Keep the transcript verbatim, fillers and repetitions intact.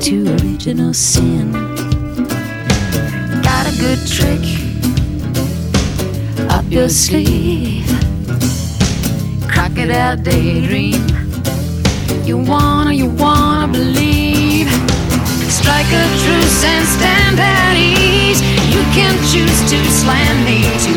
to original sin. Got a good trick up your sleeve, crocodile daydream. You wanna, you wanna believe. Strike a truce and stand at ease. You can choose to slam me to